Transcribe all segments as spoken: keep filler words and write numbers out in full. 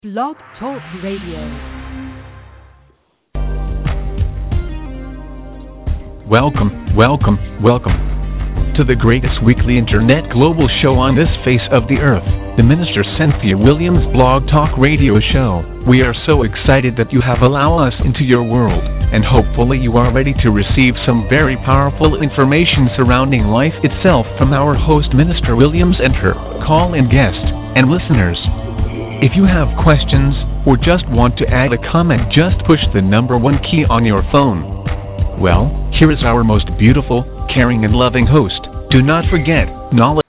Blog Talk Radio. Welcome, welcome, welcome to the greatest weekly internet global show on this face of the earth, the Minister Cynthia Williams Blog Talk Radio Show. We are so excited that you have allowed us into your world, and hopefully you are ready to receive some very powerful information surrounding life itself from our host Minister Williams and her call-in guest and listeners. If you have questions or just want to add a comment, just push the number one key on your phone. Well, here is our most beautiful, caring, and loving host. Do not forget, knowledge.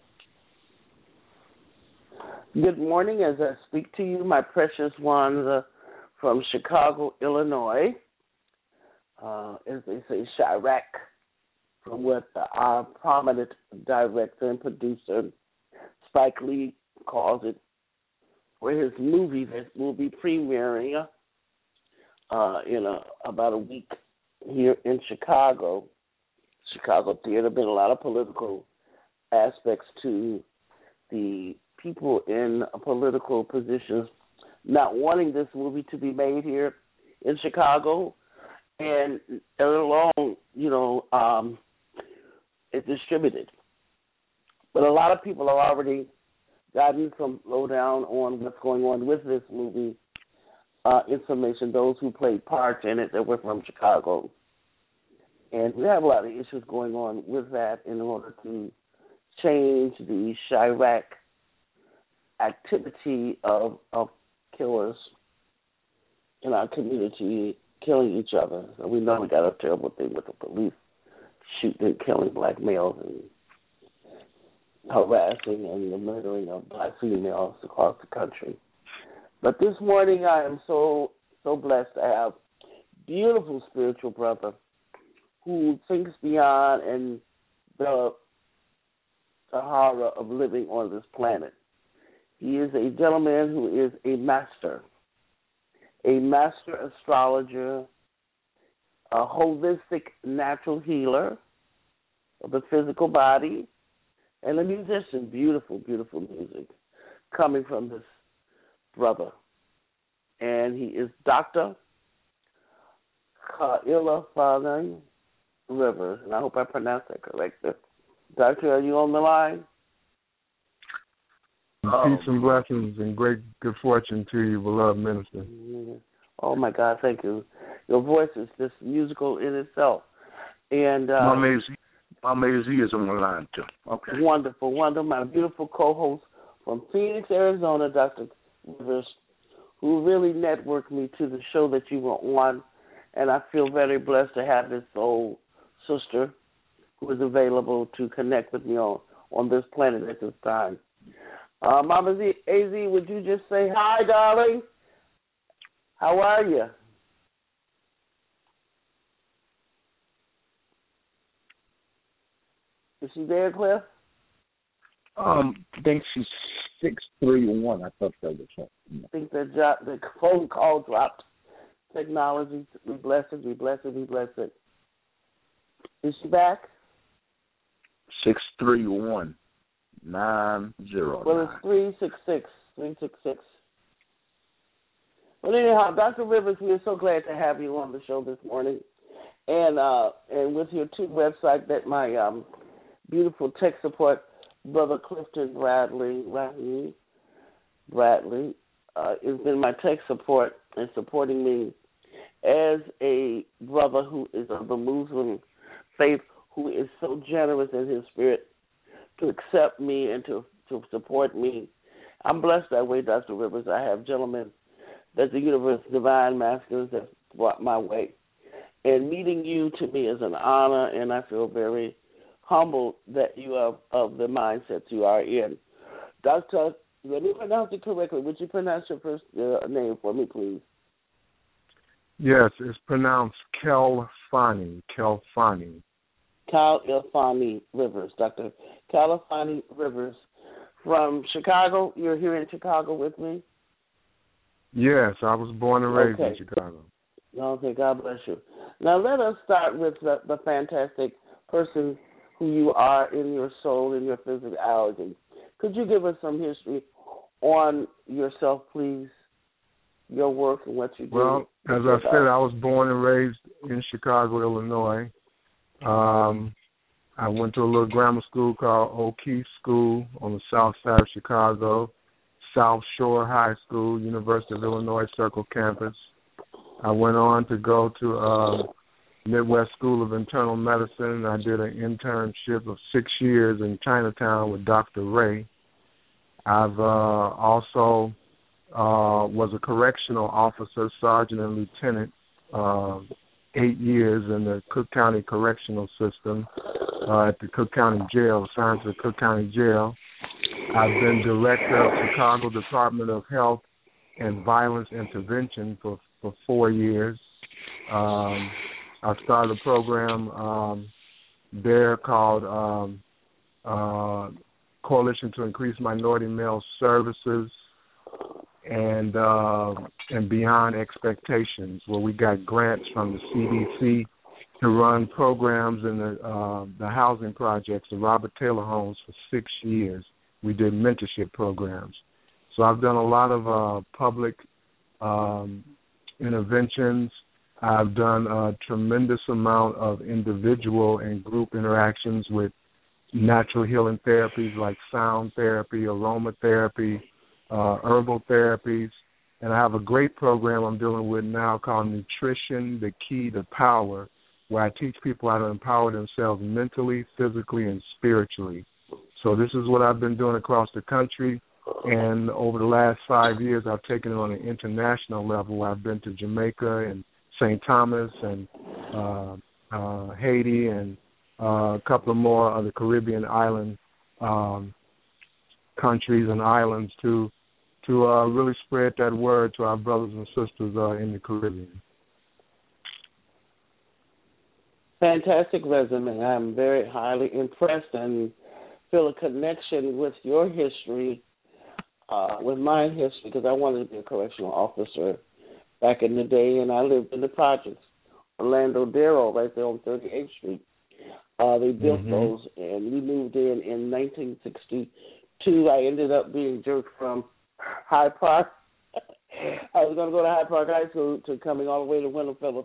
Good morning as I speak to you, my precious ones uh, from Chicago, Illinois. Uh, as they say, Chirac, from what uh, our prominent director and producer Spike Lee calls it, for his movie that will be premiering uh, in a, about a week here in Chicago. Chicago theater, been a lot of political aspects to the people in political positions not wanting this movie to be made here in Chicago, and along, you know, um, it's distributed. But a lot of people are already gotten some lowdown on what's going on with this movie, uh, information, those who played parts in it that were from Chicago. And we have a lot of issues going on with that in order to change the Chirac activity of, of killers in our community killing each other. So we know we got a terrible thing with the police shooting and killing black males and harassing and the murdering of black females across the country. But this morning I am so, so blessed to have a beautiful spiritual brother who thinks beyond and the, the horror of living on this planet. He is a gentleman who is a master, a master astrologer, a holistic natural healer of the physical body, and a musician. Beautiful, beautiful music coming from this brother. And he is Doctor Kailafani Rivers, and I hope I pronounced that correctly. Doctor, are you on the line? Peace and blessings and great good fortune to you, beloved minister. Oh, my God, thank you. Your voice is just musical in itself. And uh, Mama Z, Mama Z is on the line, too. Okay. Wonderful, wonderful. My beautiful co-host from Phoenix, Arizona, Doctor Rivers, who really networked me to the show that you were on. And I feel very blessed to have this old sister who is available to connect with me on, on this planet at this time. Uh, Mama Z, A Z, would you just say hi, darling? How are you? Is she there, Cliff? Um, I think she's six three one. I thought that was her. I think the, jo- the phone call dropped. Technology, we bless it, we bless it, we bless it. Is she back? Six three one nine zero. Well, it's three six six three six six. Well, anyhow, Doctor Rivers, we are so glad to have you on the show this morning, and uh, and with your two websites that my um, beautiful tech support brother Clifton Bradley Bradley Bradley uh, has been my tech support and supporting me as a brother who is of the Muslim faith, who is so generous in his spirit to accept me and to, to support me. I'm blessed that way, Doctor Rivers. I have gentlemen that the universe, divine masters, have brought my way. And meeting you to me is an honor, and I feel very humbled that you are of the mindset you are in. Doctor, let me pronounce it correctly. Would you pronounce your first uh, name for me, please? Yes, it's pronounced Kelfani. Kelfani. Kailafani Rivers, Doctor Kailafani Rivers from Chicago. You're here in Chicago with me? Yes, I was born and raised okay. in Chicago. Okay, God bless you. Now let us start with the, the fantastic person who you are in your soul, in your physicality. Could you give us some history on yourself, please, your work and what you do? Well, as I said, I was born and raised in Chicago, Illinois. Um, I went to a little grammar school called O'Keefe School on the south side of Chicago, South Shore High School, University of Illinois Circle Campus. I went on to go to uh, Midwest School of Internal Medicine. I did an internship of six years in Chinatown with Doctor Ray. I've uh, also uh, was a correctional officer, sergeant and lieutenant, uh, eight years in the Cook County Correctional System uh, at the Cook County Jail, assigned to the Cook County Jail. I've been director of Chicago Department of Health and Violence Intervention for, for four years. Um, I started a program um, there called um, uh, Coalition to Increase Minority Male Services and uh, and Beyond Expectations, where we got grants from the C D C to run programs in the uh, the housing projects, the Robert Taylor homes, for six years. We did mentorship programs. So I've done a lot of uh, public um, interventions. I've done a tremendous amount of individual and group interactions with natural healing therapies like sound therapy, aromatherapy, uh, herbal therapies. And I have a great program I'm dealing with now called Nutrition, the Key to Power, where I teach people how to empower themselves mentally, physically, and spiritually. So this is what I've been doing across the country. And over the last five years, I've taken it on an international level. I've been to Jamaica and Saint Thomas and uh, uh, Haiti and uh, a couple of more of the Caribbean island um, countries and islands to to uh, really spread that word to our brothers and sisters uh, in the Caribbean. Fantastic resume. I'm very highly impressed and feel a connection with your history, uh, with my history, because I wanted to be a correctional officer back in the day, and I lived in the projects, Orlando Darrow, right there on thirty-eighth Street. Uh, they built mm-hmm. those, and we moved in in nineteen sixty-two. I ended up being jerked from Hyde Park. I was going to go to Hyde Park High School to coming all the way to Wendell Phillips.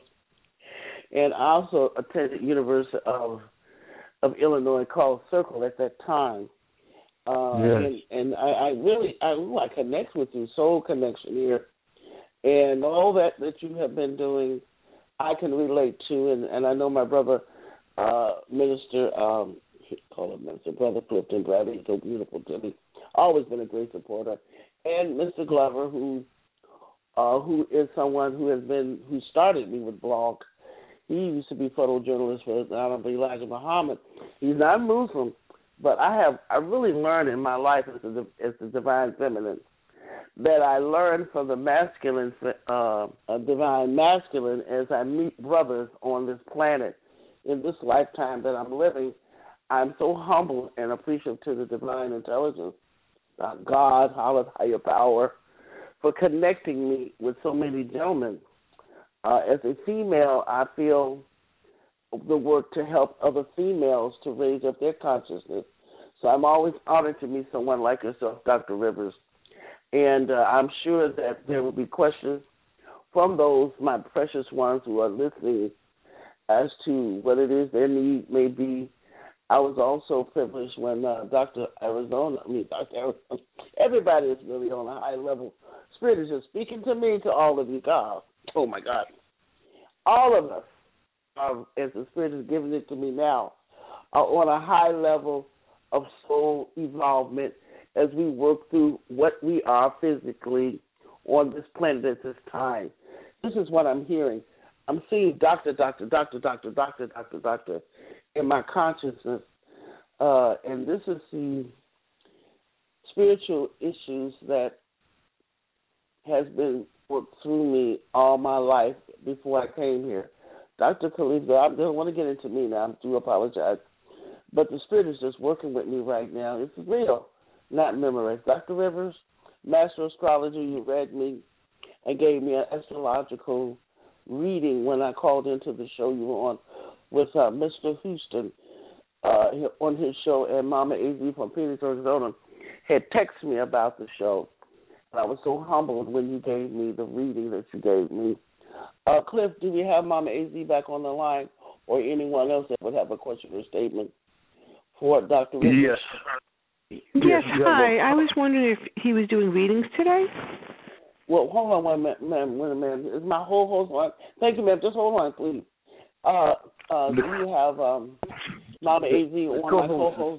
And I also attended University of of Illinois called Circle at that time. Uh, yes. And, and I, I really, I, ooh, I connect with you, soul connection here. And all that, that you have been doing, I can relate to. And, and I know my brother, uh, Minister, um, call him Minister, Brother Clifton Bradley, so beautiful to me. Always been a great supporter. And Mister Glover, who uh, who is someone who has been, who started me with blog. He used to be photojournalist for the Honorable Elijah Muhammad. He's not Muslim, but I have I really learned in my life as the as the divine feminine that I learned from the masculine uh, divine masculine as I meet brothers on this planet in this lifetime that I'm living. I'm so humble and appreciative to the divine intelligence, uh, God, higher power, for connecting me with so many gentlemen. Uh, as a female, I feel the work to help other females to raise up their consciousness. So I'm always honored to meet someone like yourself, Doctor Rivers. And uh, I'm sure that there will be questions from those, my precious ones who are listening, as to what it is their need may be. I was also privileged when uh, Doctor Arizona, I mean, Doctor Arizona, everybody is really on a high level. Spirit is just speaking to me, to all of you, God. Oh, my God. All of us, are, as the Spirit is giving it to me now, are on a high level of soul evolvement as we work through what we are physically on this planet at this time. This is what I'm hearing. I'm seeing doctor, doctor, doctor, doctor, doctor, doctor, doctor in my consciousness. Uh, and this is the spiritual issues that has been worked through me all my life before I came here. Doctor Khalifa, I don't want to get into me now. I do apologize. But the Spirit is just working with me right now. It's real, not memorized. Doctor Rivers, Master Astrologer, you read me and gave me an astrological reading when I called into the show you were on with uh, Mister Houston uh, on his show, and Mama A Z from Phoenix, Arizona had texted me about the show. I was so humbled when you gave me the reading that you gave me. Uh, Cliff, do we have Mama A Z back on the line, or anyone else that would have a question or statement for Doctor Rivers? Yes. Yes, yes hi. well, I was wondering if he was doing readings today. Well, hold on one minute, ma'am. Wait a minute. Is my whole host on? Thank you, ma'am. Just hold on, please. Uh, uh, do you have um, Mama A Z on my co-host?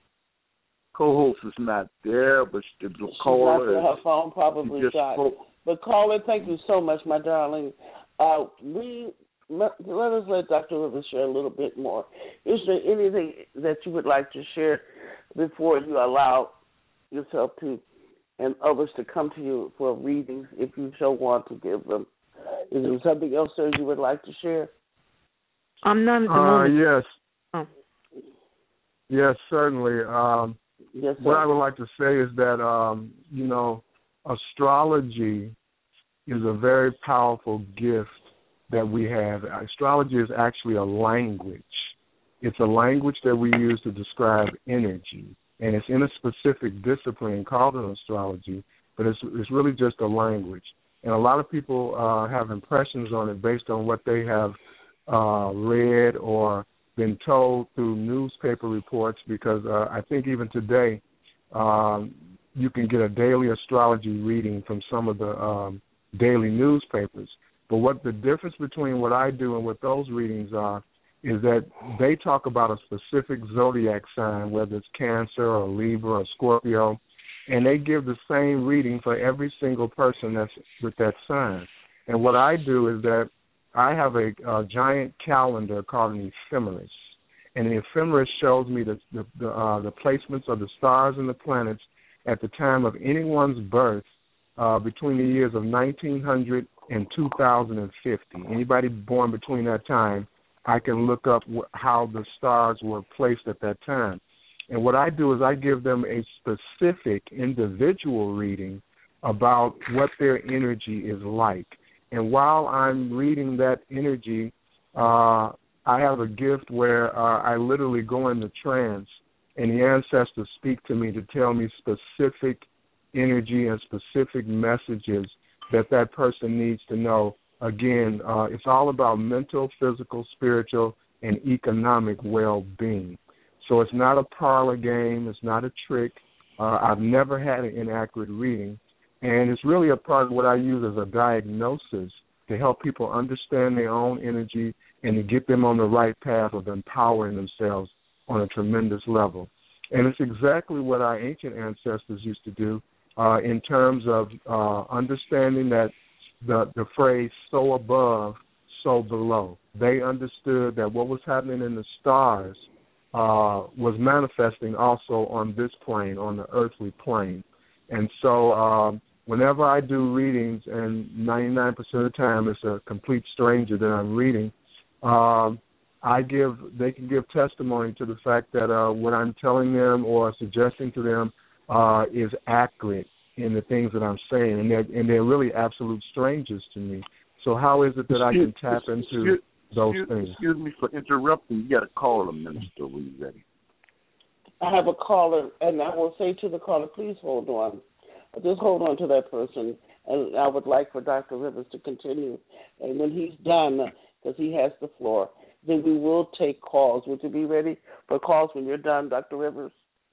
Co-host is not there, but the She's caller not there. Her phone probably just shot. spoke. But caller, thank you so much, my darling. Uh, we let us let Doctor Rivers share a little bit more. Is there anything that you would like to share before you allow yourself to and others to come to you for readings, if you so want to give them? Is there something else, sir, you would like to share? I'm not at the uh, moment. yes. Oh. Yes, certainly. Um, Yes, sir. what I would like to say is that, um, you know, astrology is a very powerful gift that we have. Astrology is actually a language. It's a language that we use to describe energy, and it's in a specific discipline called an astrology, but it's, it's really just a language. And a lot of people uh, have impressions on it based on what they have uh, read or been told through newspaper reports, because uh, I think even today um, you can get a daily astrology reading from some of the um, daily newspapers. But what the difference between what I do and what those readings are is that they talk about a specific zodiac sign, whether it's Cancer or Libra or Scorpio, and they give the same reading for every single person that's with that sign. And what I do is that I have a, a giant calendar called an ephemeris, and the ephemeris shows me the the, the, uh, the placements of the stars and the planets at the time of anyone's birth uh, between the years of nineteen hundred and two thousand fifty. Anybody born between that time, I can look up wh- how the stars were placed at that time. And what I do is I give them a specific individual reading about what their energy is like. And while I'm reading that energy, uh, I have a gift where uh, I literally go into trance, and the ancestors speak to me to tell me specific energy and specific messages that that person needs to know. Again, uh, it's all about mental, physical, spiritual, and economic well-being. So it's not a parlor game. It's not a trick. Uh, I've never had an inaccurate reading. And it's really a part of what I use as a diagnosis to help people understand their own energy and to get them on the right path of empowering themselves on a tremendous level. And it's exactly what our ancient ancestors used to do uh, in terms of uh, understanding that the, the phrase so above, so below. They understood that what was happening in the stars uh, was manifesting also on this plane, on the earthly plane. And so um, whenever I do readings, and ninety-nine percent of the time it's a complete stranger that I'm reading, um, I give they can give testimony to the fact that uh, what I'm telling them or suggesting to them uh, is accurate in the things that I'm saying, and they're, and they're really absolute strangers to me. So how is it that I can tap into excuse, those excuse, things? Excuse me for interrupting. You got to call the minister when you're ready. I have a caller, and I will say to the caller, please hold on. Just hold on to that person, and I would like for Doctor Rivers to continue. And when he's done, because he has the floor, then we will take calls. Would you be ready for calls when you're done, Doctor Rivers?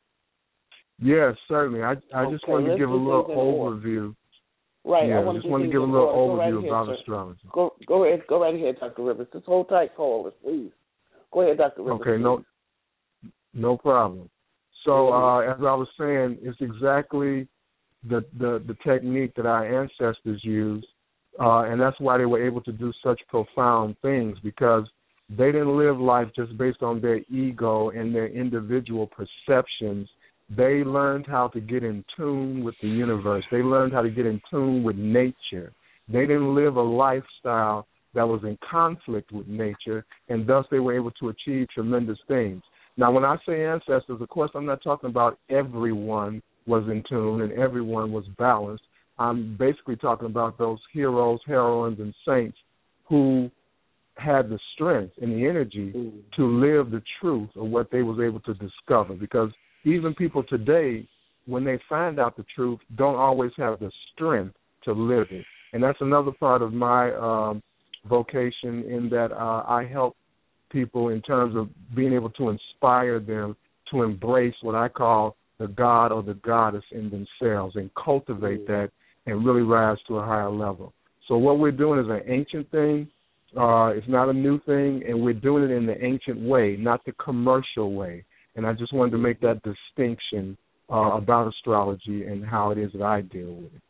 Yes, certainly. I I okay, just wanted to give a little overview. Right. Yeah, I want just to want to give a little overview right about ahead, astrology. Go, go ahead, go right ahead, Doctor Rivers. Just hold tight, callers, please. Go ahead, Doctor Rivers. Okay, no, no problem. So uh, as I was saying, it's exactly the, the, the technique that our ancestors used, uh, and that's why they were able to do such profound things, because they didn't live life just based on their ego and their individual perceptions. They learned how to get in tune with the universe. They learned how to get in tune with nature. They didn't live a lifestyle that was in conflict with nature, and thus they were able to achieve tremendous things. Now, when I say ancestors, of course, I'm not talking about everyone was in tune and everyone was balanced. I'm basically talking about those heroes, heroines, and saints who had the strength and the energy mm. to live the truth of what they was able to discover. Because even people today when they find out the truth, don't always have the strength to live it. And that's another part of my um, vocation, in that uh, I help people in terms of being able to inspire them to embrace what I call the God or the goddess in themselves and cultivate that and really rise to a higher level. So what we're doing is an ancient thing. Uh, it's not a new thing, and we're doing it in the ancient way, not the commercial way. And I just wanted to make that distinction uh, about astrology and how it is that I deal with it.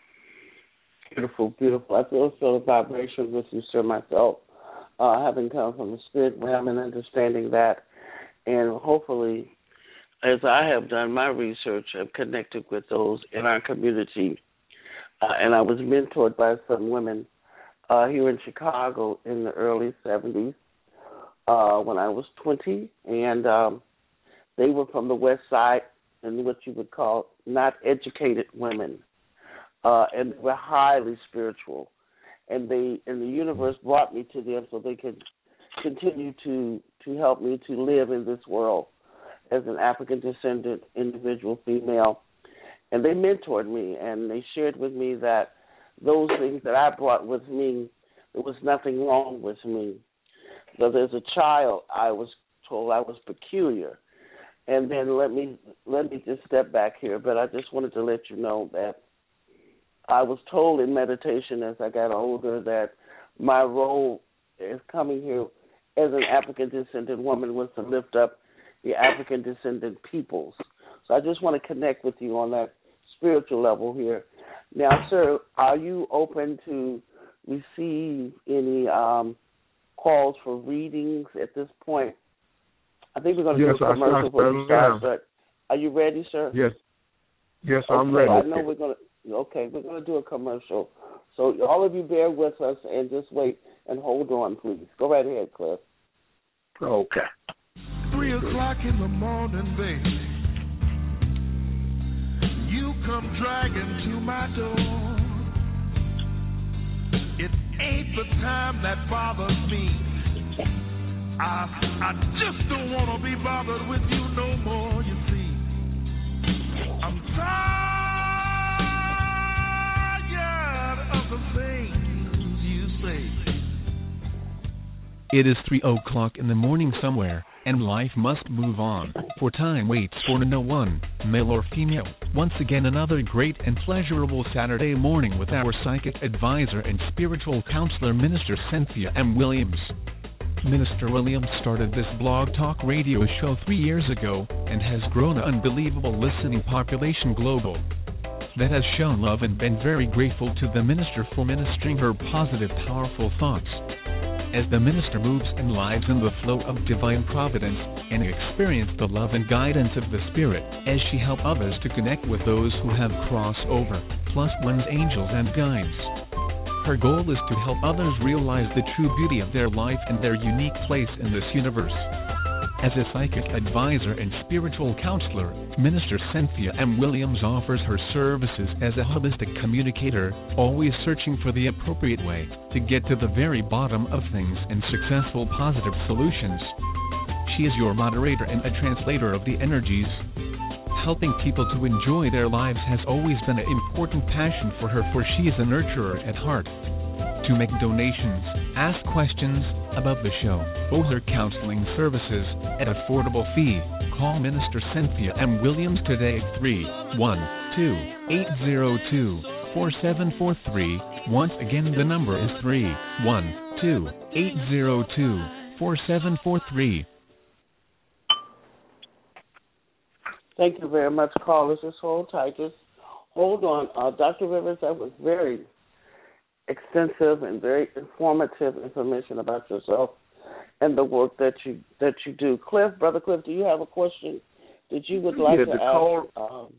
Beautiful, beautiful. I feel feel a vibration with you, sir, myself, uh, having come from the spirit realm and understanding that. And hopefully, as I have done my research, I've connected with those in our community. Uh, and I was mentored by some women uh, here in Chicago in the early seventies uh, when I was twenty. And um, they were from the West Side and what you would call not educated women. Uh, and they were highly spiritual. And they, and the universe brought me to them so they could continue to, to help me to live in this world as an African descendant individual female. And they mentored me, and they shared with me that those things that I brought with me, there was nothing wrong with me. But as a child, I was told I was peculiar. And then let me let me just step back here, but I just wanted to let you know that I was told in meditation as I got older that my role is coming here as an African descendant woman was to lift up the African descendant peoples. So I just want to connect with you on that spiritual level here. Now, sir, are you open to receive any um, calls for readings at this point? I think we're going to yes, do a commercial I, for you, start, but are you ready, sir? Yes. Yes, okay, I'm ready. I know we're going to. Okay, we're going to do a commercial. So all of you bear with us and just wait and hold on, please. Go right ahead, Cliff. Okay. Three o'clock in the morning, baby. You come dragging to my door. It ain't the time that bothers me. I I just don't want to be bothered with you no more, you see. I'm tired of the things you say. It is three o'clock in the morning somewhere, and life must move on, for time waits for no one, male or female. Once again, another great and pleasurable Saturday morning with our psychic advisor and spiritual counselor, Minister Cynthia M. Williams. Minister Williams started this blog talk radio show three years ago and has grown an unbelievable listening population global that has shown love and been very grateful to the minister for ministering her positive, powerful thoughts. As the minister moves and lives in the flow of divine providence and experience the love and guidance of the Spirit, as she helps others to connect with those who have crossed over, plus one's angels and guides. Her goal is to help others realize the true beauty of their life and their unique place in this universe. As a psychic advisor and spiritual counselor, Minister Cynthia M. Williams offers her services as a holistic communicator, always searching for the appropriate way to get to the very bottom of things and successful positive solutions. She is your moderator and a translator of the energies. Helping people to enjoy their lives has always been an important passion for her, for she is a nurturer at heart. To make donations, ask questions about the show, or her counseling services at affordable fee, call Minister Cynthia M. Williams today at three one two, eight zero two, four seven four three. Once again, the number is three one two, eight zero two, four seven four three. Thank you very much, callers. Just hold tight. Just hold on. Uh, Doctor Rivers, that was very extensive and very informative information about yourself and the work that you that you do. Cliff, Brother Cliff, do you have a question that you would like yeah, to the ask? call, um,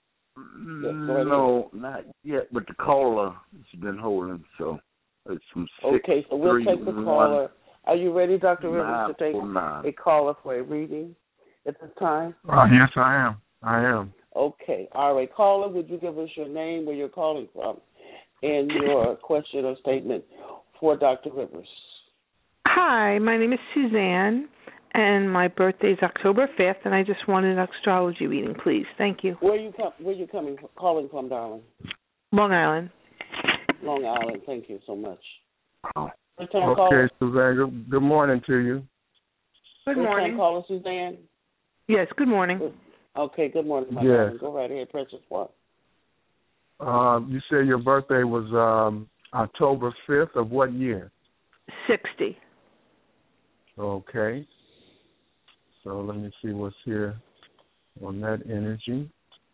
no, not yet, but the caller has been holding, so it's from six, Okay, so we'll three, take the one, caller. Are you ready, Doctor Rivers, to take nine. a caller for a reading at this time? Uh, yes, I am. I am. Okay. All right. Caller, would you give us your name, where you're calling from, and your question or statement for Doctor Rivers? Hi, my name is Suzanne, And my birthday is October fifth, and I just wanted an astrology reading, please. Thank you. Where you com- Where you coming calling from, darling? Long Island. Long Island. Thank you so much. Oh. Return Okay, caller. Suzanne. Good, good morning to you. Good Return morning. caller, Suzanne. Yes, good morning. Good. Okay, good morning, my Yes. darling. Go right ahead, precious one. Um, you said your birthday was um, October fifth of what year? sixty. Okay. So let me see what's here on that energy.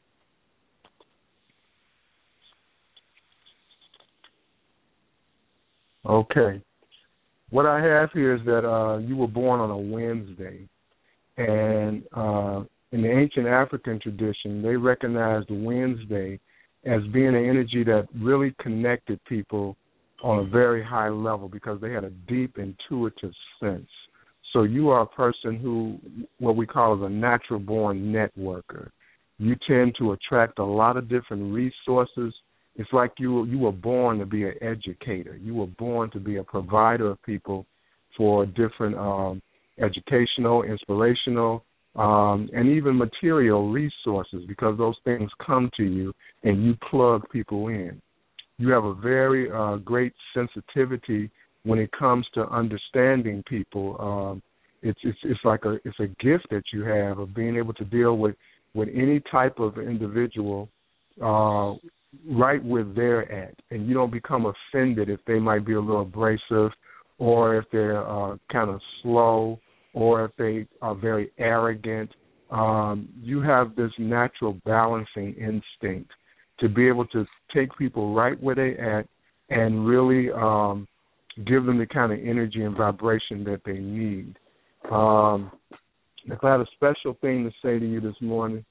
Okay. What I have here is that uh, you were born on a Wednesday. And uh, in the ancient African tradition, they recognized Wednesday as being an energy that really connected people on a very high level because they had a deep intuitive sense. So you are a person who, what we call as a natural-born networker. You tend to attract a lot of different resources. It's like you you were born to be an educator. You were born to be a provider of people for different um, educational, inspirational, um, and even material resources because those things come to you and you plug people in. You have a very uh, great sensitivity when it comes to understanding people. Um, it's it's it's like a it's a gift that you have of being able to deal with, with any type of individual uh, right where they're at, and you don't become offended if they might be a little abrasive, or if they're uh, kind of slow, or if they are very arrogant. Um, you have this natural balancing instinct to be able to take people right where they're at and really um, give them the kind of energy and vibration that they need. Um, if I had a special thing to say to you this morning,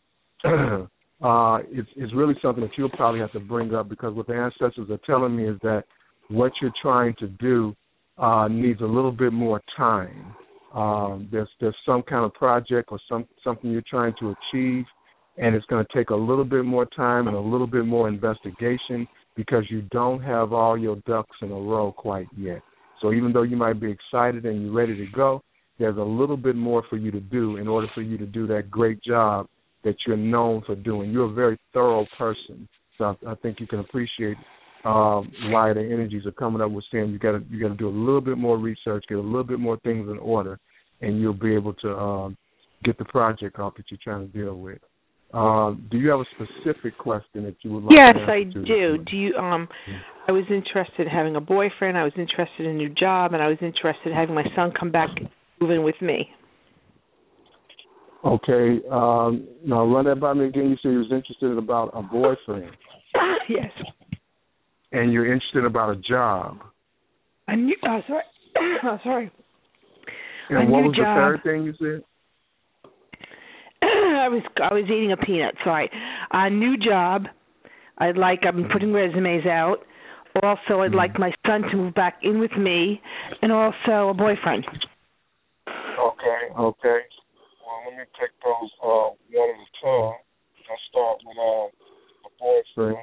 uh, it's, it's really something that you'll probably have to bring up because what the ancestors are telling me is that what you're trying to do uh, needs a little bit more time. Um, there's there's some kind of project or some something you're trying to achieve, and it's going to take a little bit more time and a little bit more investigation because you don't have all your ducks in a row quite yet. So even though you might be excited and you're ready to go, there's a little bit more for you to do in order for you to do that great job that you're known for doing. You're a very thorough person, so I, I think you can appreciate um, why the energies are coming up with saying you got to you got to do a little bit more research, get a little bit more things in order, and you'll be able to um, get the project off that you're trying to deal with. Um, do you have a specific question that you would like yes, to answer? I to do. Do you? Um, I was interested in having a boyfriend. I was interested in a new job, and I was interested in having my son come back and move in with me. Okay. Um, now run that by me again. You said you was interested in about a boyfriend. Yes. And you're interested about a job. A new. Oh, sorry. oh, sorry. And a what new was job. the third thing you said? I was I was eating a peanut. Sorry. A new job. I'd like. I'm putting resumes out. Also, I'd like my son to move back in with me, and also a boyfriend. Okay. Okay. Well, let me take those uh, one at a time. I'll start with uh, a boyfriend.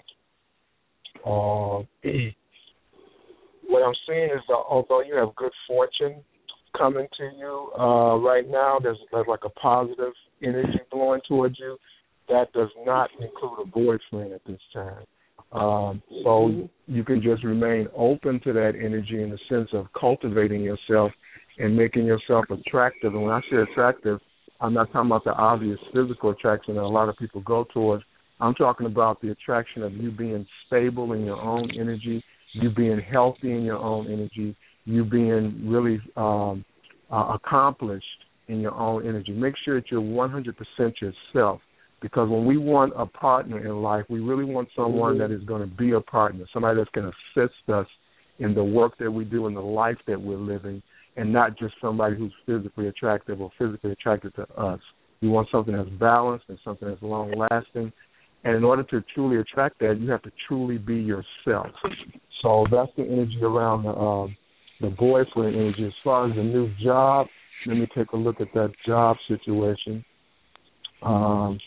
Uh, what I'm seeing is that although you have good fortune coming to you uh, right now, there's, there's like a positive energy blowing towards you. That does not include a boyfriend at this time. Um, so you can just remain open to that energy in the sense of cultivating yourself and making yourself attractive. And when I say attractive, I'm not talking about the obvious physical attraction that a lot of people go towards. I'm talking about the attraction of you being stable in your own energy, you being healthy in your own energy, you being really um, uh, accomplished in your own energy. Make sure that you're one hundred percent yourself, because when we want a partner in life, we really want someone that is going to be a partner, somebody that's going to assist us in the work that we do, in the life that we're living, and not just somebody who's physically attractive or physically attracted to us. We want something that's balanced and something that's long-lasting. And in order to truly attract that, you have to truly be yourself. So that's the energy around the, um, the boyfriend energy. As far as the new job, let me take a look at that job situation. Um,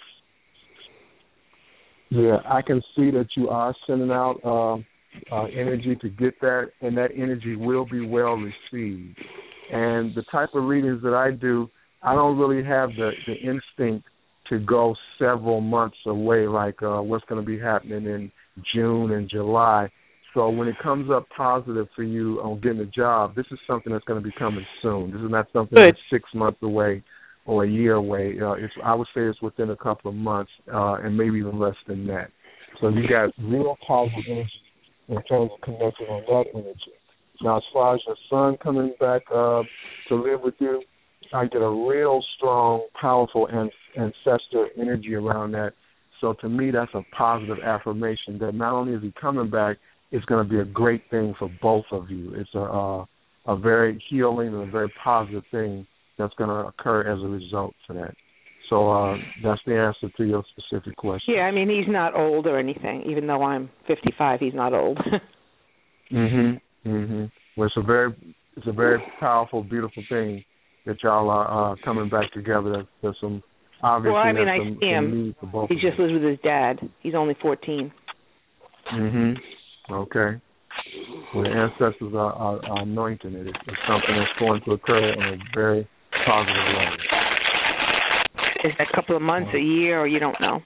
yeah, I can see that you are sending out uh, uh, energy to get that, and that energy will be well received. And the type of readings that I do, I don't really have the, the instinct to go several months away, like uh, what's going to be happening in June and July. So when it comes up positive for you on getting a job, this is something that's going to be coming soon. This is not something Good. that's six months away or a year away. Uh, it's, I would say it's within a couple of months uh, and maybe even less than that. So you got real positive energy in terms of connecting on that energy. Now, as far as your son coming back uh, to live with you, I get a real strong, powerful an- ancestor energy around that. So to me, that's a positive affirmation that not only is he coming back, it's going to be a great thing for both of you. It's a uh, a very healing and a very positive thing that's going to occur as a result for that. So uh, that's the answer to your specific question. Yeah, I mean, he's not old or anything. Even though I'm fifty-five, he's not old. mhm, mhm. Well, it's a very, it's a very powerful, beautiful thing that y'all are uh, coming back together. There's, there's some obviously. Well, I mean, I some, see him. some need for both He of just you. lives with his dad. He's only fourteen. Mhm. Okay. Well, the ancestors are, are, are anointing it. It's something that's going to occur in a very positive way. Is that a couple of months, a year, or you don't know?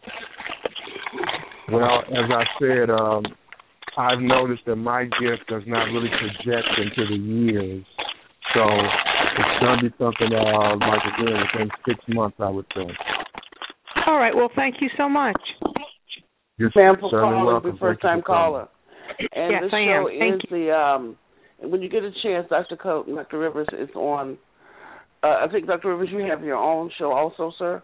Well, as I said, um, I've noticed that my gift does not really project into the years. So it's going to be something uh, like, again, within six months, I would say. All right. Well, thank you so much. You're Ma'am, for certainly calling, welcome. the first time caller. And Yes, the I show am. Thank is the, um, when you get a chance, Doctor Cote and Doctor Rivers is on, uh, I think, Doctor Rivers, you have your own show also, sir?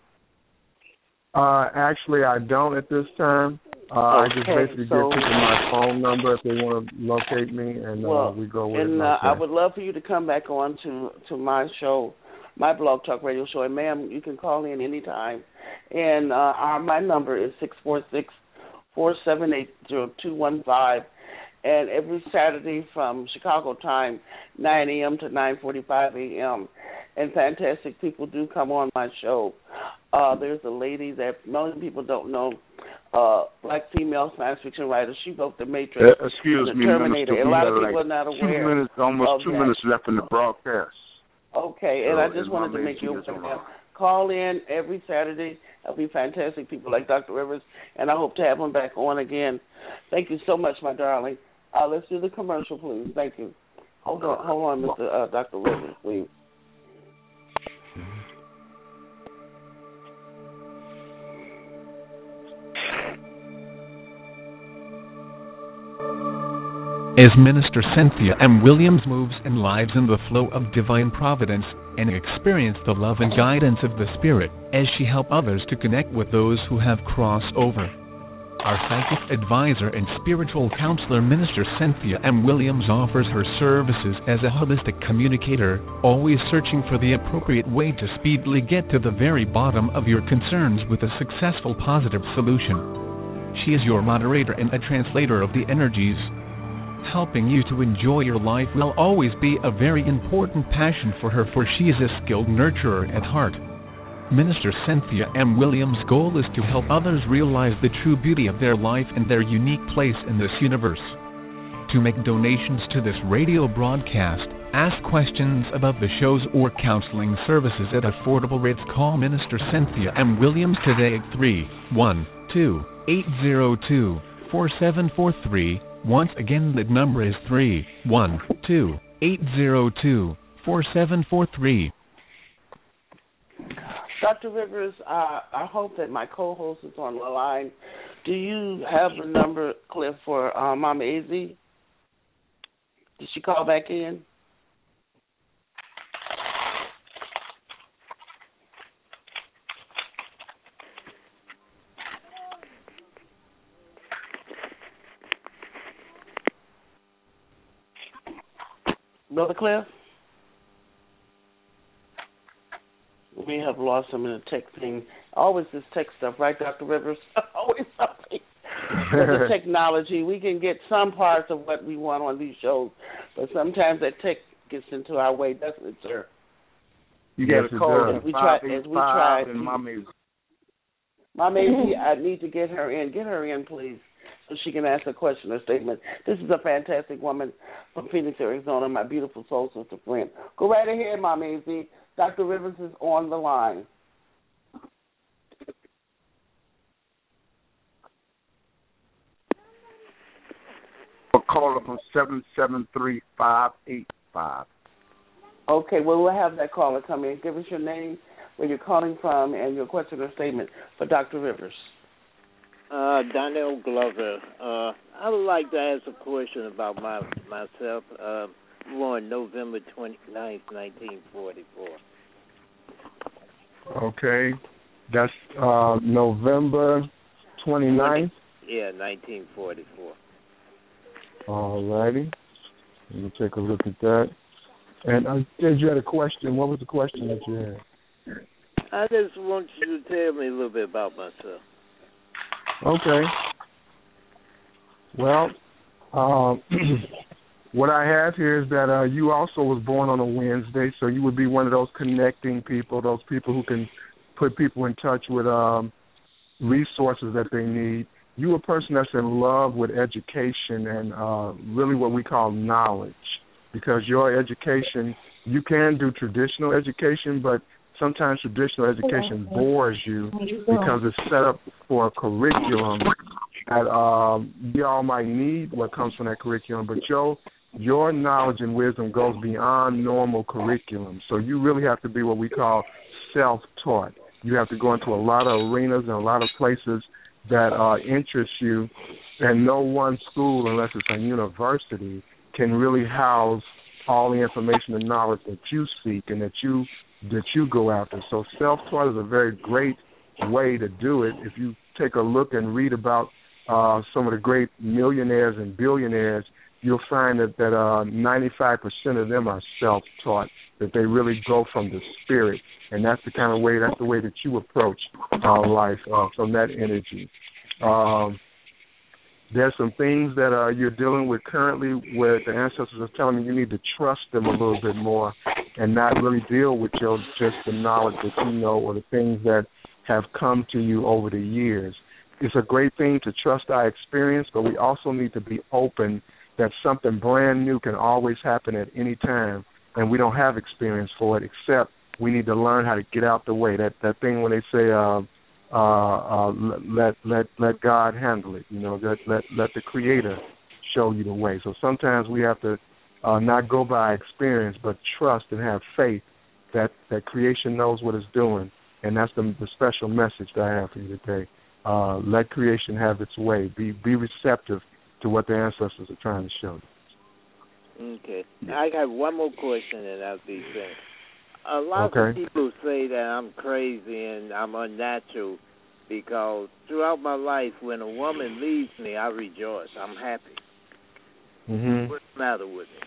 Uh, actually, I don't at this time. Uh, okay, I just basically so, give people my phone number if they want to locate me, and well, uh, we go with and, it. uh, Okay. I would love for you to come back on to, to my show, my Blog Talk Radio show. And, ma'am, you can call in anytime. And uh, our, my number is six four six, four seven eight, zero two one five. And every Saturday from Chicago time, nine a.m. to nine forty-five a.m. And fantastic people do come on my show. Uh, there's a lady that many people don't know, uh, black female science fiction writer. She wrote The Matrix, Uh, excuse The me, Terminator. Minister, A lot of we have people like are not two aware. minutes, almost of two that. minutes left in the broadcast. Okay, and So, I just and wanted my to main make you thing is aware. on. Call in every Saturday. There'll be fantastic people like Doctor Rivers, and I hope to have him back on again. Thank you so much, my darling. Uh, let's do the commercial, please. Thank you. Hold on, hold on, Mister Uh, Doctor Rivers, please. As Minister Cynthia M. Williams moves and lives in the flow of divine providence and experience the love and guidance of the Spirit as she helps others to connect with those who have crossed over. Our psychic advisor and spiritual counselor, Minister Cynthia M. Williams, offers her services as a holistic communicator, always searching for the appropriate way to speedily get to the very bottom of your concerns with a successful positive solution. She is your moderator and a translator of the energies. Helping you to enjoy your life will always be a very important passion for her, for she is a skilled nurturer at heart. Minister Cynthia M. Williams' goal is to help others realize the true beauty of their life and their unique place in this universe. To make donations to this radio broadcast, ask questions about the shows or counseling services at affordable rates, call Minister Cynthia M. Williams today at three one two, eight zero two, four seven four three. Once again, that number is three one two, eight zero two, four seven four three. Doctor Rivers, uh, I hope that my co-host is on the line. Do you have the number, Cliff, for uh, Mama Izzy? Did she call back in? Brother Cliff? We have lost him in the tech thing. Always this tech stuff, right, Doctor Rivers? Always something. With the technology, we can get some parts of what we want on these shows, but sometimes that tech gets into our way, doesn't it, sir? You got Yes, to it call does. it We try- five as eight we five tried and to- Mama is Mama Izzy, I need to get her in. Get her in, please. so she can ask a question or statement. This is a fantastic woman from Phoenix, Arizona, my beautiful soul sister friend. Go right ahead, Mom A Z. Doctor Rivers is on the line. A caller from seven seven three, five eight five. Okay, well, we'll have that caller come in. Give us your name, where you're calling from, and your question or statement for Doctor Rivers. Uh, Donnell Glover. Uh, I would like to ask a question about my myself. Uh, born November twenty-ninth, nineteen forty-four. Okay. That's uh, November twenty-ninth? Yeah, nineteen forty-four. All righty. Let me take a look at that. And I said you had a question. What was the question that you had? I just want you to tell me a little bit about myself. Okay. Well, um, what I have here is that uh, you also was born on a Wednesday, so you would be one of those connecting people, those people who can put people in touch with um, resources that they need. You're a person that's in love with education and uh, really what we call knowledge, because your education, you can do traditional education, but sometimes traditional education bores you because it's set up for a curriculum that um, we all might need what comes from that curriculum, but your, your knowledge and wisdom goes beyond normal curriculum. So you really have to be what we call self-taught. You have to go into a lot of arenas and a lot of places that uh, interest you, and no one school, unless it's a university, can really house all the information and knowledge that you seek and that you that you go after. So self-taught is a very great way to do it. If you take a look and read about uh, some of the great millionaires and billionaires, you'll find that, that uh, ninety-five percent of them are self-taught, that they really go from the spirit. And that's the kind of way, that's the way that you approach uh, life uh, from that energy. Um, there's some things that uh, you're dealing with currently where the ancestors are telling you you need to trust them a little bit more and not really deal with your, just the knowledge that you know or the things that have come to you over the years. It's a great thing to trust our experience, but we also need to be open that something brand new can always happen at any time, and we don't have experience for it, except we need to learn how to get out the way. That that thing when they say, uh, uh, uh, let let let God handle it. You know, let let let the Creator show you the way. So sometimes we have to uh, not go by experience, but trust and have faith that that creation knows what it's doing, and that's the, the special message that I have for you today. Uh, let creation have its way. Be be receptive to what the ancestors are trying to show you. Okay. I got one more question, and I'll be finished. A lot okay. of people say that I'm crazy and I'm unnatural because throughout my life, when a woman leaves me, I rejoice. I'm happy. Mm-hmm. What's the matter with me?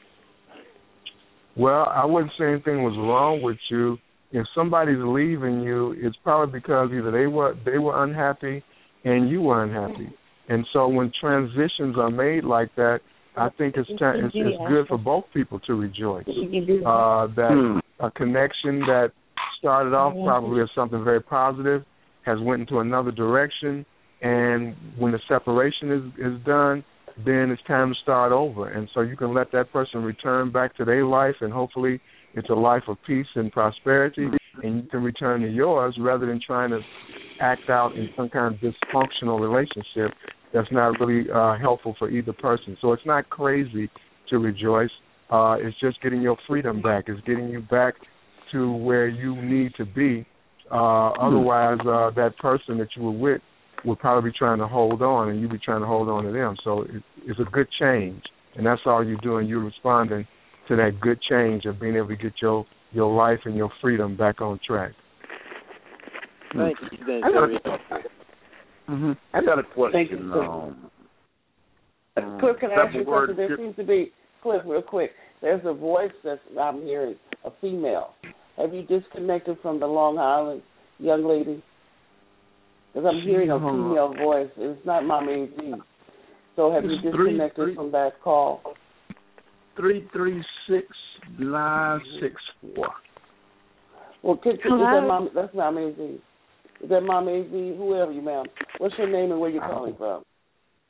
Well, I wouldn't say anything was wrong with you. If somebody's leaving you, it's probably because either they were they were unhappy and you were unhappy. And so when transitions are made like that, I think it's, t- it's, it's good for both people to rejoice. Uh, that a connection that started off probably as something very positive has went into another direction, and when the separation is, is done, then it's time to start over. And so you can let that person return back to their life, and hopefully it's a life of peace and prosperity, and you can return to yours rather than trying to act out in some kind of dysfunctional relationship that's not really uh, helpful for either person. So it's not crazy to rejoice. Uh, it's just getting your freedom back. It's getting you back to where you need to be. Uh, otherwise, uh, that person that you were with would probably be trying to hold on, and you'd be trying to hold on to them. So it, it's a good change, and that's all you're doing. You're responding to that good change of being able to get your, your life and your freedom back on track. Thank you. I got a, mm-hmm. I got a question. Um, Cliff, can I ask you word, something? There seems to be, Cliff, real quick, there's a voice that I'm hearing, a female. Have you disconnected from the Long Island young lady? Because I'm hearing a female voice. It's not Mama A Z. So have it's you disconnected three, three, from that call? three three six nine six four. Well, can, can, is that Mama, that's Mama A Z. Is that Mama A Z? Whoever you, ma'am. What's your name and where you're calling from?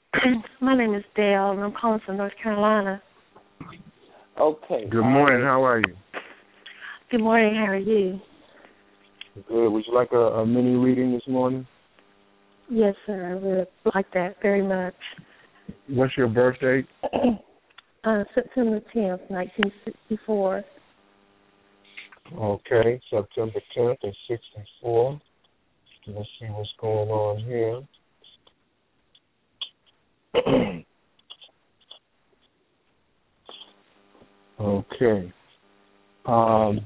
My name is Dale, and I'm calling from North Carolina. Okay. Good morning. How are you? Good morning. How are you? Good. Would you like a, a mini reading this morning? Yes, sir. I would like that very much. What's your birth date? Uh, September tenth, nineteen sixty-four. Okay, September tenth of sixty-four. Let's see what's going on here. Okay. Um,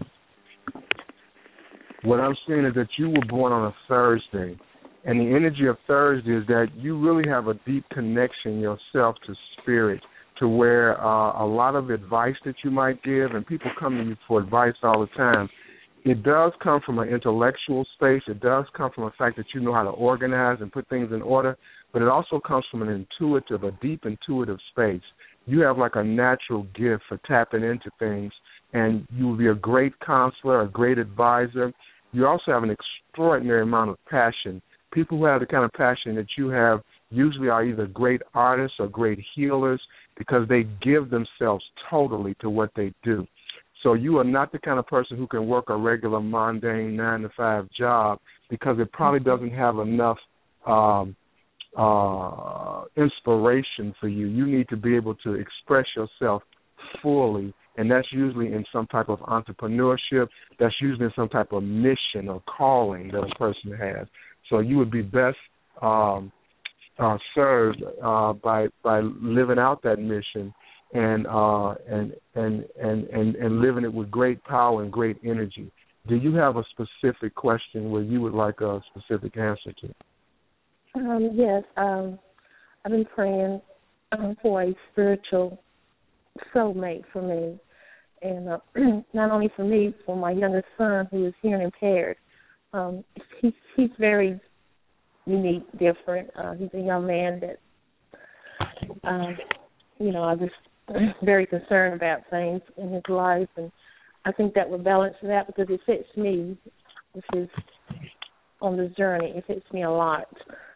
what I'm seeing is that you were born on a Thursday. And the energy of Thursday is that you really have a deep connection yourself to spirit, to where uh, a lot of advice that you might give, and people come to you for advice all the time, it does come from an intellectual space. It does come from the fact that you know how to organize and put things in order, but it also comes from an intuitive, a deep intuitive space. You have like a natural gift for tapping into things, and you will be a great counselor, a great advisor. You also have an extraordinary amount of passion. People who have the kind of passion that you have usually are either great artists or great healers because they give themselves totally to what they do. So you are not the kind of person who can work a regular, mundane nine to five job because it probably doesn't have enough um, uh, inspiration for you. You need to be able to express yourself fully, and that's usually in some type of entrepreneurship. That's usually in some type of mission or calling that a person has. So you would be best um, uh, served uh, by by living out that mission and uh, and, and and and and living it with great power and great energy. Do you have a specific question where you would like a specific answer to? Um, yes, um, I've been praying um, for a spiritual soulmate for me, and uh, not only for me, for my youngest son who is hearing impaired. Um, he's he's very unique, different. Uh, he's a young man that, um, you know, I'm just very concerned about things in his life, and I think that will balance that because it fits me. This is on this journey. It fits me a lot.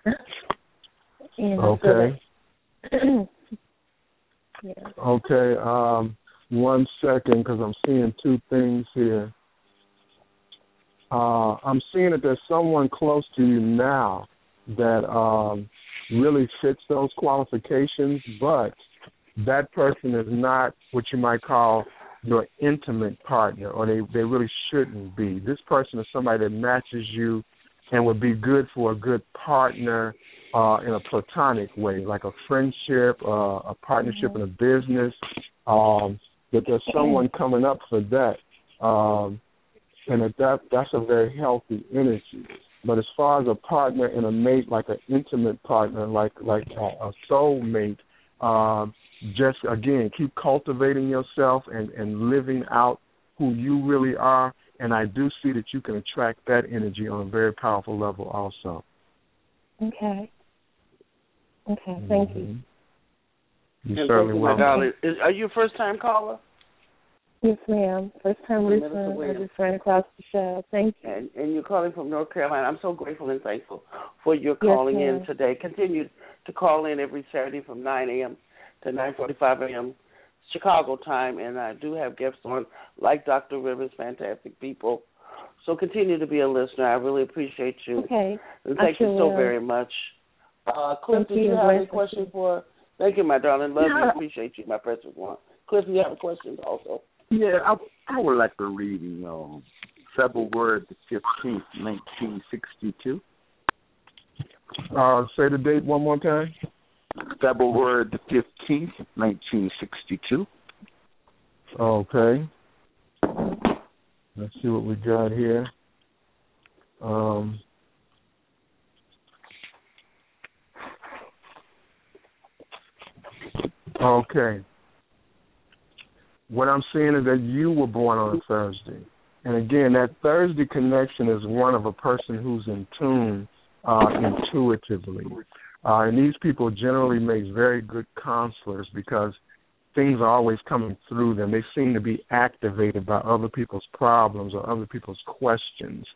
and okay. So yeah. Okay. Um, one second, because I'm seeing two things here. Uh, I'm seeing that there's someone close to you now that um, really fits those qualifications, but that person is not what you might call your intimate partner, or they, they really shouldn't be. This person is somebody that matches you and would be good for a good partner uh, in a platonic way, like a friendship, uh, a partnership mm-hmm. in a business, um, that there's someone coming up for that. Um, And that, that that's a very healthy energy. But as far as a partner and a mate, like an intimate partner, like like a, a soul mate, um, just, again, keep cultivating yourself and, and living out who you really are. And I do see that you can attract that energy on a very powerful level also. Okay. Okay, thank mm-hmm. you. You're certainly welcome. Darling, is, are you a first-time caller? Yes, ma'am. First time listening. I just ran across the show. Thank you. And, and you're calling from North Carolina. I'm so grateful and thankful for your calling yes, in today. Continue to call in every Saturday from nine a.m. to nine forty-five a.m. Chicago time. And I do have guests on like Doctor Rivers, fantastic people. So continue to be a listener. I really appreciate you. Okay. And thank I you so will. very much. Uh, Cliff, thank do you, you have any question for? Thank you, my darling. Love no. you. Appreciate you, my precious one. Cliff, do you have a question also? Yeah, I, I would like to read um, February the fifteenth, nineteen sixty-two. Uh, say the date one more time. February the fifteenth, nineteen sixty-two. Okay. Let's see what we got here. Um, okay. What I'm seeing is that you were born on a Thursday. And again, that Thursday connection is one of a person who's in tune uh, intuitively. Uh, and these people generally make very good counselors because things are always coming through them. They seem to be activated by other people's problems or other people's questions.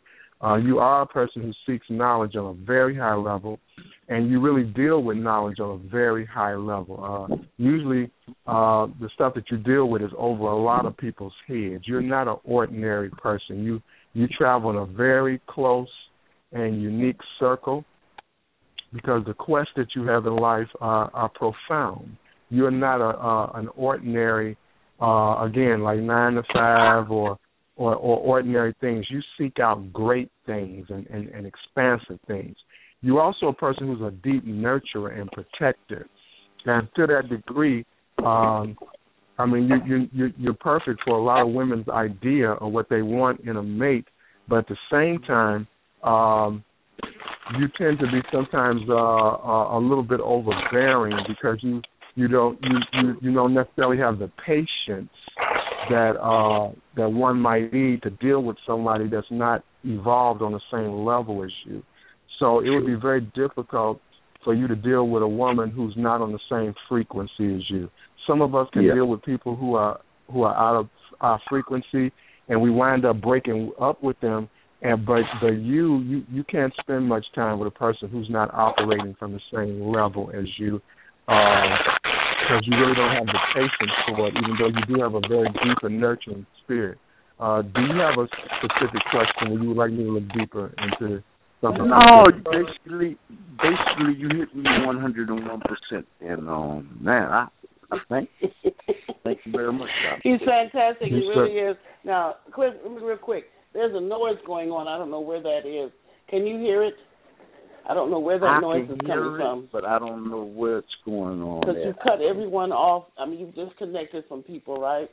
Uh, you are a person who seeks knowledge on a very high level, and you really deal with knowledge on a very high level. Uh, usually uh, the stuff that you deal with is over a lot of people's heads. You're not an ordinary person. You you travel in a very close and unique circle because the quests that you have in life are, are profound. You're not a, a an ordinary, uh, again, like nine to five or, or, or ordinary things. You seek out great things and, and, and expansive things. You're also a person who's a deep nurturer and protector. And to that degree, um, I mean, you, you, you, you're perfect for a lot of women's idea of what they want in a mate, but at the same time, um, you tend to be sometimes uh, a, a little bit overbearing because you you don't you, you, you don't necessarily have the patience that uh, that one might need to deal with somebody that's not evolved on the same level as you. So it would be very difficult for you to deal with a woman who's not on the same frequency as you. Some of us can yeah. deal with people who are who are out of our frequency, and we wind up breaking up with them. And but but you you you can't spend much time with a person who's not operating from the same level as you, because uh, you really don't have the patience for it. Even though you do have a very deep and nurturing spirit. Uh, do you have a specific question where you would like me to look deeper into something? No, basically, basically you hit me one hundred and one percent. And um, man, I, I thank thank you very much. He's fantastic. He really is. Now, quick, real quick. There's a noise going on. I don't know where that is. Can you hear it? I don't know where that I noise can is coming hear it, from. But I don't know where it's going on. Because you cut everyone off. I mean, you've disconnected from people, right?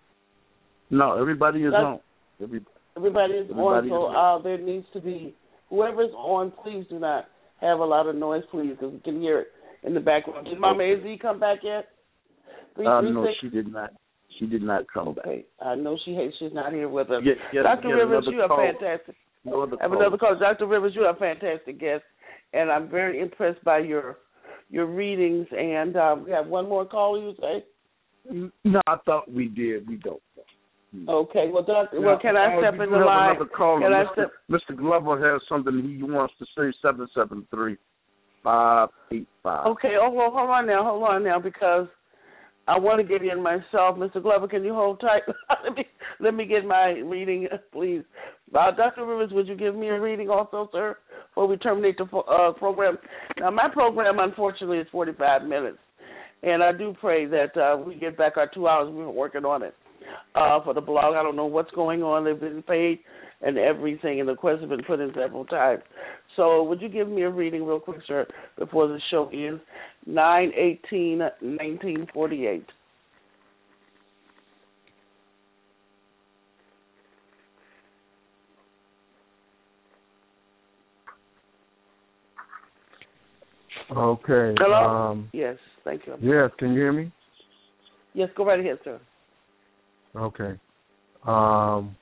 No, everybody is That's, on. Every, everybody is everybody on. So is on. uh, there needs to be, whoever's on, please do not have a lot of noise, please, because we can hear it in the background. Did Mama A Z come back yet? Three, uh, three, no, six? she did not. She did not come back. Okay. I know she hates. She's not here with us. Get, get, Doctor get Rivers, you are call. fantastic. No I have another call. Doctor Rivers, you are a fantastic guest, and I'm very impressed by your your readings. And um, we have one more call, you say? No, I thought we did. We don't. Okay. Well, Doctor, Now, well, can I step in the line? Call. Can I Mister step? Mister Glover has something he wants to say. Seven seven three five eight five. Okay. Oh, well, hold on now. Hold on now, because I want to get in myself. Mister Glover, can you hold tight? let me let me get my reading, please. Uh, Doctor Rivers, would you give me a reading also, sir, before we terminate the uh, program? Now, my program, unfortunately, is forty-five minutes, and I do pray that uh, we get back our two hours. We've been working on it uh, for the blog. I don't know what's going on. They've been paid and everything, and the requests have been put in several times. So would you give me a reading real quick, sir, before the show ends? nine eighteen nineteen forty-eight. Okay. Hello? Um, yes, thank you. Yes, can you hear me? Yes, go right ahead, sir. Okay. Um,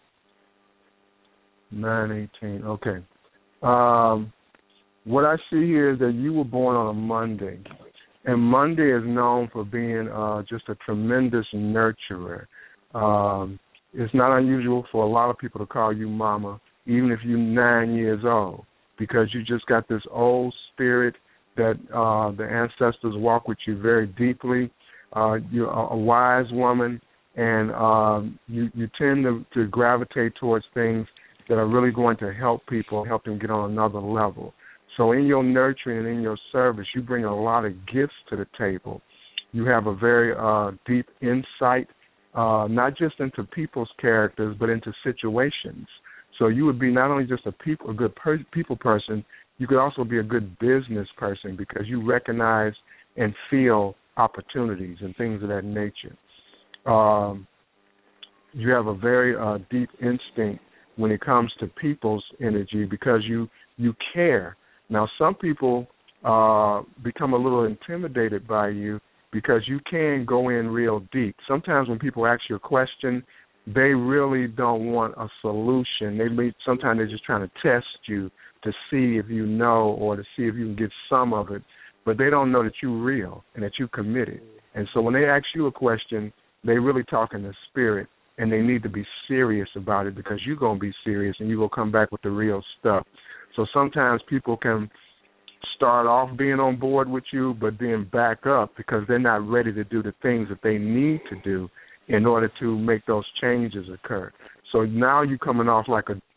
nine eighteen. Okay. Um, what I see here is that you were born on a Monday, and Monday is known for being uh, just a tremendous nurturer. Um, it's not unusual for a lot of people to call you mama, even if you're nine years old, because you just got this old spirit that uh, the ancestors walk with you very deeply. Uh, you're a wise woman, and um, you, you tend to, to gravitate towards things that are really going to help people, help them get on another level. So in your nurturing and in your service, you bring a lot of gifts to the table. You have a very uh, deep insight, uh, not just into people's characters, but into situations. So you would be not only just a people, a good per- people person, you could also be a good business person because you recognize and feel opportunities and things of that nature. Um, you have a very uh, deep instinct when it comes to people's energy because you, you care. Now, some people uh, become a little intimidated by you because you can go in real deep. Sometimes when people ask you a question, they really don't want a solution. They may, sometimes they're just trying to test you to see if you know or to see if you can get some of it, but they don't know that you're real and that you're committed. And so when they ask you a question, they really talk in the spirit and they need to be serious about it because you're going to be serious and you're going to come back with the real stuff. So sometimes people can start off being on board with you, but then back up because they're not ready to do the things that they need to do in order to make those changes occur. So now you're coming off like a